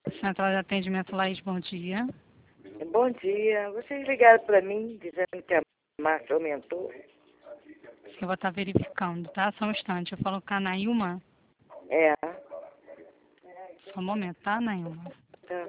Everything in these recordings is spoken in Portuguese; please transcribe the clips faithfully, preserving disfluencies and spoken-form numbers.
Central de Atendimento Laís, bom dia. Bom dia. Vocês ligaram para mim dizendo que a marcha aumentou? Eu vou estar verificando, tá? Só um instante. Eu falo com a Nailma. É. Só um momento, tá, Nailma? Tá.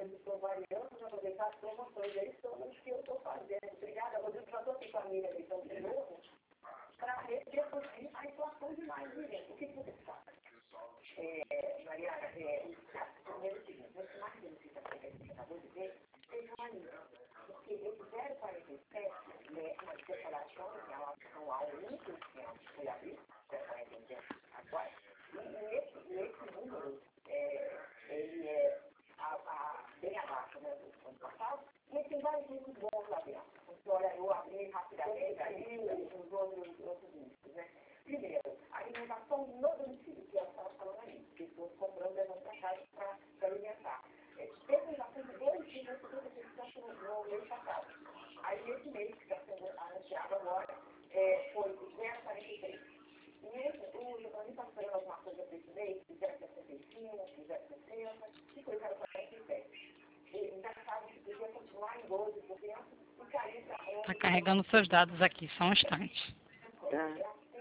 Está carregando seus dados aqui, só um instante. Tá.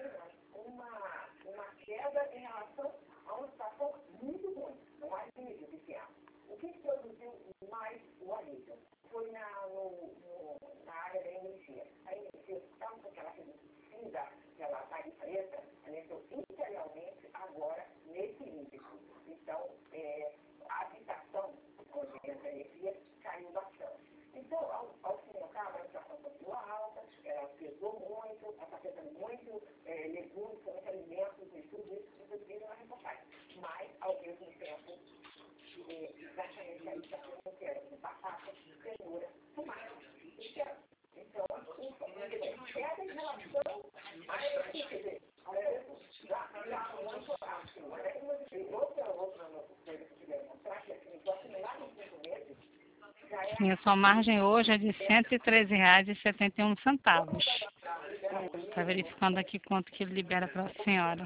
Sim, a sua margem hoje é de cento e treze reais e setenta e um centavos. Está verificando aqui quanto que ele libera para a senhora.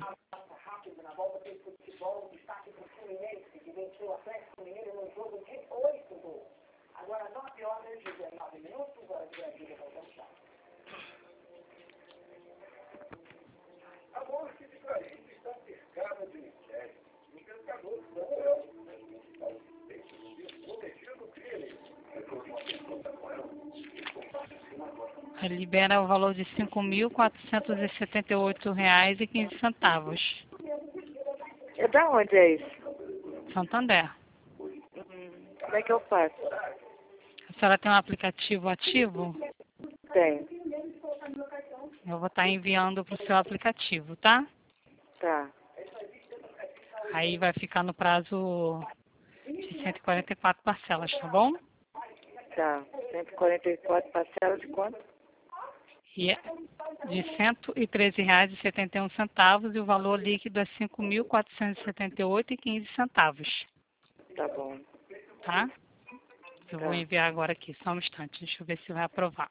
Ele libera o valor de cinco mil quatrocentos e setenta e oito reais e quinze centavos. É da onde é isso? Santander. Hum, como é que eu faço? A senhora tem um aplicativo ativo? Tem. Eu vou estar enviando para o seu aplicativo, tá? Tá. Aí vai ficar no prazo de cento e quarenta e quatro parcelas, tá bom? Tá. cento e quarenta e quatro parcelas de quanto? E é de cento e treze reais e setenta e um centavos e o valor líquido é cinco mil quatrocentos e setenta e oito reais e quinze centavos, Tá bom. tá? Eu Tá. vou enviar agora aqui, só um instante, deixa eu ver se vai aprovar.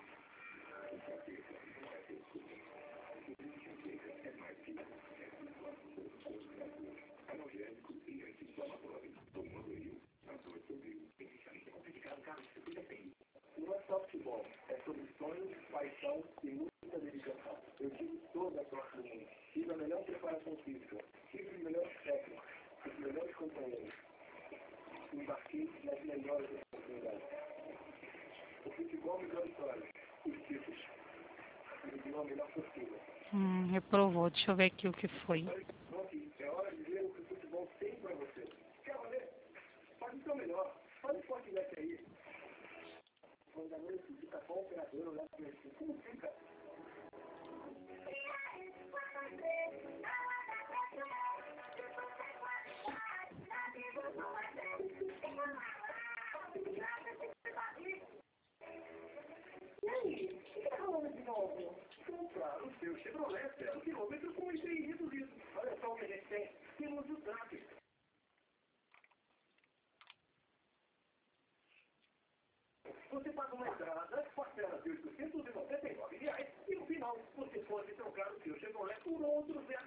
Hum, reprovou, deixa eu ver aqui o que foi.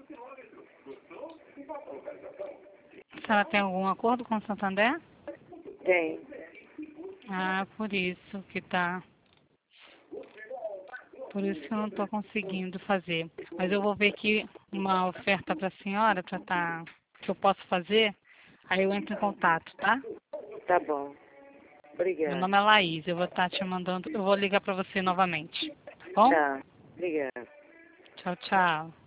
A senhora tem algum acordo com o Santander? Tem. Ah, por isso que tá. Por isso que eu não estou conseguindo fazer. Mas eu vou ver aqui uma oferta para a senhora, pra tá, que eu posso fazer. Aí eu entro em contato, tá? Tá bom. Meu Obrigada. nome é Laís, eu vou estar te mandando, eu vou ligar para você novamente. Tá bom? Tá. Obrigada. Tchau, tchau.